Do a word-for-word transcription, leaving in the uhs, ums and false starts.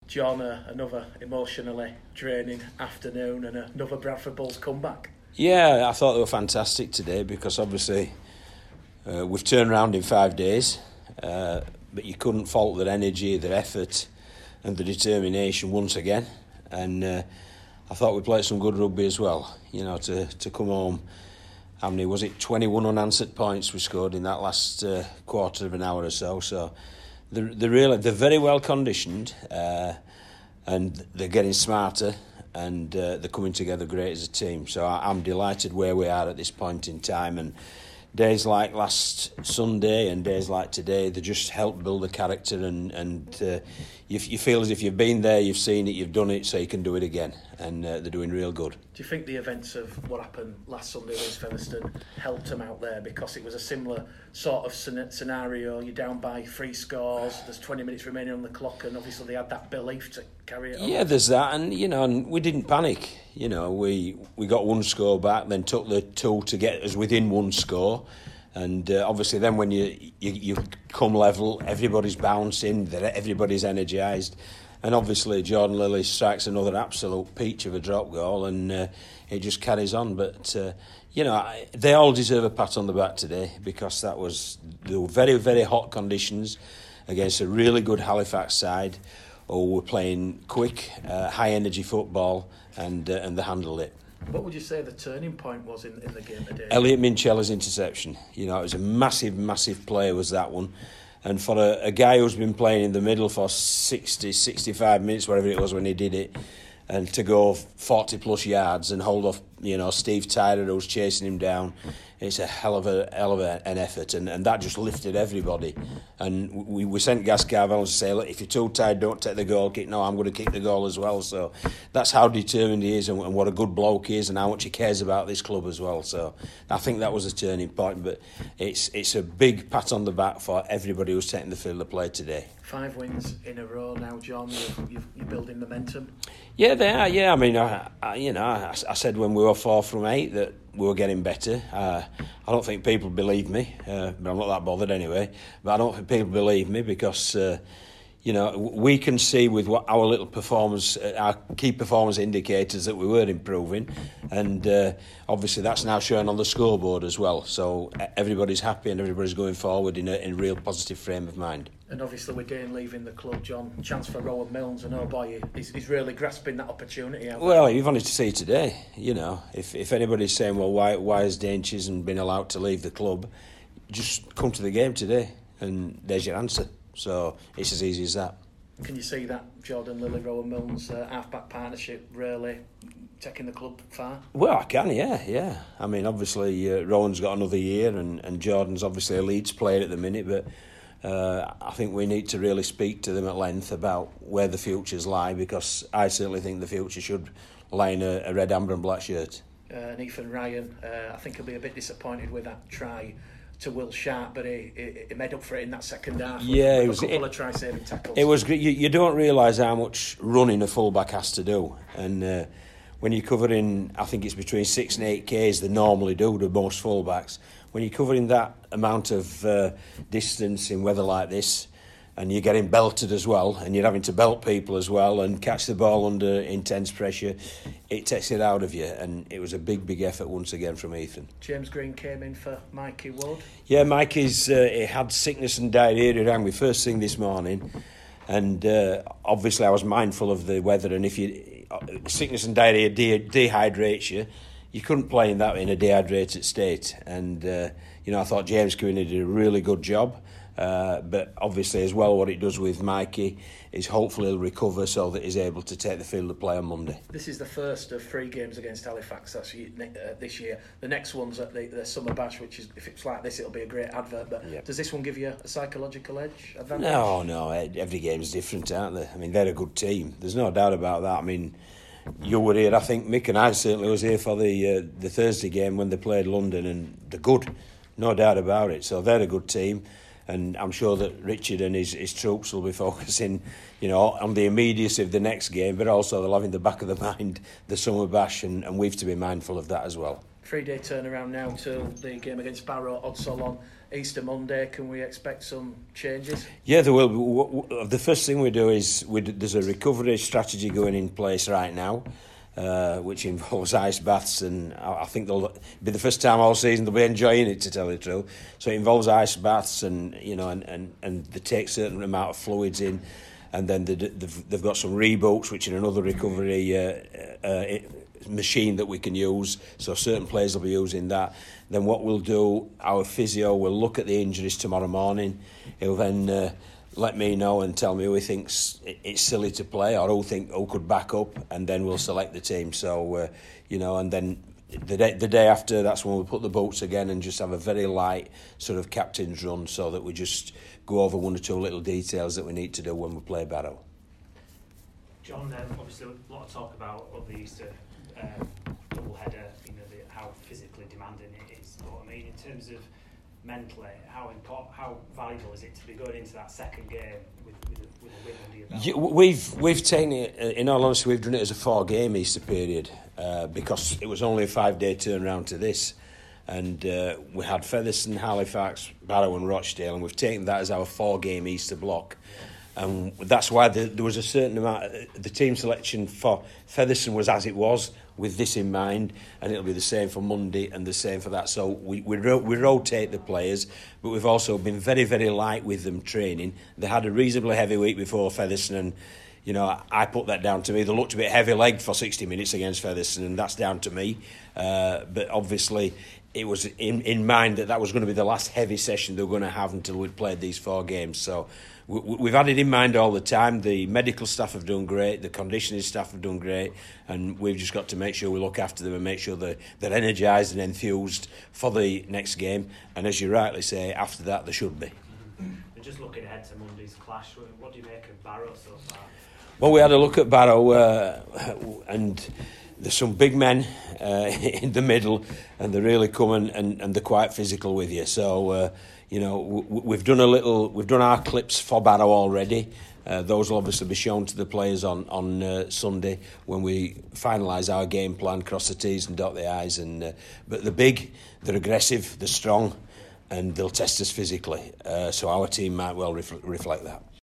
John, uh, another emotionally draining afternoon and another Bradford Bulls comeback. Yeah, I thought they were fantastic today because obviously uh, we've turned around in five days, uh, but you couldn't fault their energy, their effort and the determination once again. And uh, I thought we played some good rugby as well, you know, to, to come home. How many, was it twenty-one unanswered points we scored in that last uh, quarter of an hour or so, so... They're, they're, really, they're very well conditioned uh, and they're getting smarter and uh, they're coming together great as a team. So I, I'm delighted where we are at this point in time. And days like last Sunday and days like today, they just help build the character and, and uh, you, you feel as if you've been there, you've seen it, you've done it, so you can do it again. And uh, they're doing real good. Do you think the events of what happened last Sunday with Featherstone helped them out there? Because it was a similar sort of scenario. You're down by three scores, there's twenty minutes remaining on the clock, and obviously they had that belief to carry it on. Yeah, there's that, and you know, and we didn't panic. You know, we, we got one score back, then took the two to get us within one score. And uh, obviously then when you, you you come level, everybody's bouncing, everybody's energised. And obviously Jordan Lilly strikes another absolute peach of a drop goal and uh, it just carries on. But, uh, you know, they all deserve a pat on the back today because that was the very, very hot conditions against a really good Halifax side who were playing quick, uh, high-energy football and, uh, and they handled it. What would you say the turning point was in, in the game today? Elliot Minchella's interception. You know, it was a massive, massive play was that one. And for a, a guy who's been playing in the middle for sixty, sixty-five minutes, whatever it was when he did it, and to go forty plus yards and hold off, you know, Steve Tyler who's chasing him down, it's a hell of a hell of a, an effort, and, and that just lifted everybody. And we, we sent Gas Carvel to say, look, if you're too tired, don't take the goal kick. No, I'm going to kick the goal as well. So that's how determined he is and, and what a good bloke he is and how much he cares about this club as well. So I think that was a turning point, but it's it's a big pat on the back for everybody who's taking the field of play today. Five wins in a row now, John. You've, you've, you're building momentum. Yeah, they are. Yeah, I mean, I, I, you know, I, I said when we were four from eight that we were getting better. Uh, I don't think people believe me, uh, but I'm not that bothered anyway. But I don't think people believe me because, uh, you know, we can see with what our little performance, our key performance indicators that we were improving, and uh, obviously that's now showing on the scoreboard as well. So everybody's happy and everybody's going forward in a in a real positive frame of mind. And obviously with Dane leaving the club, John, chance for Rowan Milnes, and oh boy, he's, he's really grasping that opportunity. Well, you've only to see today, you know, if if anybody's saying, well, why why has Dane Chisholm been allowed to leave the club, just come to the game today and there's your answer. So it's as easy as that. Can you see that Jordan Lilly, Rowan Milnes uh, half-back partnership really taking the club far? Well, I can, yeah, yeah. I mean, obviously uh, Rowan's got another year and, and Jordan's obviously a Leeds player at the minute, but Uh, I think we need to really speak to them at length about where the futures lie, because I certainly think the future should lie in a, a red, amber and black shirt. Uh, and Ethan Ryan, uh, I think he'll be a bit disappointed with that try to Will Sharp, but he, he, he made up for it in that second half. Yeah, with it was a couple it, of try-saving tackles. It was you, you don't realise how much running a fullback has to do, and uh, when you're covering, I think it's between six and eight k's they normally do to most fullbacks. When you're covering that amount of uh, distance in weather like this, and you're getting belted as well, and you're having to belt people as well and catch the ball under intense pressure, it takes it out of you. And it was a big, big effort once again from Ethan. James Green came in for Mikey Ward. Yeah, Mikey's uh, he had sickness and diarrhoea around me first thing this morning, and uh, obviously I was mindful of the weather. And if you uh, sickness and diarrhoea de- dehydrates you, you couldn't play in that in a dehydrated state. And uh, you know, I thought James Green did a really good job. Uh, but obviously as well what it does with Mikey is hopefully he'll recover so that he's able to take the field of play on Monday. This is the first of three games against Halifax that's, uh, this year. The next one's at the, the Summer Bash, which is, if it's like this, it'll be a great advert. But yep. Does this one give you a psychological edge advantage? No, no, every game's different, aren't they? I mean, they're a good team. There's no doubt about that. I mean, you were here, I think Mick and I certainly was here for the uh, the Thursday game when they played London, and they're good, no doubt about it. So they're a good team. And I'm sure that Richard and his, his troops will be focusing, you know, on the immediacy of the next game, but also they'll have in the back of the mind the Summer Bash, and, and we've to be mindful of that as well. Three-day turnaround now to the game against Barrow, Odsal on Easter Monday, can we expect some changes? Yeah, there will be. The first thing we do is we do, there's a recovery strategy going in place right now, uh, which involves ice baths, and I, I think they'll be the first time all season they'll be enjoying it, to tell you the truth. So it involves ice baths, and you know, and, and, and they take certain amount of fluids in, and then they, they've, they've got some Reeboks, which are another recovery uh, uh, machine that we can use. So certain players will be using that. Then what we'll do, our physio will look at the injuries tomorrow morning. He'll then uh, let me know and tell me who he thinks it's silly to play, or who think who could back up, and then we'll select the team. So uh, you know, and then the day the day after, that's when we'll put the boots again and just have a very light sort of captain's run, so that we just go over one or two little details that we need to do when we play Barrow. John, um, obviously a lot of talk about of the Easter um, double header, you know, the, how physically demanding it is. But I mean, in terms of mentally, how important, how valuable is it to be going into that second game with, with, a, with a win under your belt? Yeah, we've we've taken it. In all honesty, we've done it as a four-game Easter period uh, because it was only a five-day turnaround to this, and uh, we had Featherstone, Halifax, Barrow, and Rochdale, and we've taken that as our four-game Easter block. And that's why the, there was a certain amount. The team selection for Featherstone was as it was, with this in mind, and it'll be the same for Monday and the same for that. So we we, ro- we rotate the players, but we've also been very very light with them training. They had a reasonably heavy week before Featherstone, and you know I put that down to me. They looked a bit heavy legged for sixty minutes against Featherstone, and that's down to me. Uh, but obviously, it was in in mind that that was going to be the last heavy session they were going to have until we'd played these four games. So. We've had it in mind all the time. The medical staff have done great, the conditioning staff have done great, and we've just got to make sure we look after them and make sure they're, they're energised and enthused for the next game. And as you rightly say, after that they should be. And just looking ahead to Monday's clash, what do you make of Barrow so far? Well, we had a look at Barrow, uh, and there's some big men uh, in the middle, and they really come and, and, and they're quite physical with you. So. Uh, You know, we've done a little. We've done our clips for Barrow already. Uh, those will obviously be shown to the players on on uh, Sunday when we finalise our game plan, cross the T's and dot the I's. And uh, but they're big, they're aggressive, they're strong, and they'll test us physically. Uh, so our team might well ref- reflect that.